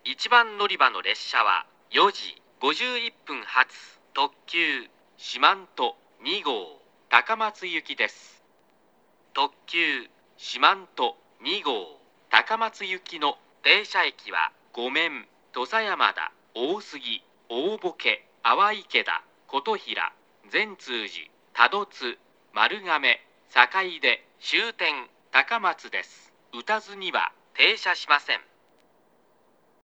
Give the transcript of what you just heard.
1番乗り場の列車は4時51分発特急四万十2号高松行きです。特急四万十2号高松行きの停車駅は五面、土佐山田、大杉、大歩家、淡池田、琴平、善通寺、多度津、丸亀、坂出、終点高松です。打たずには停車しません。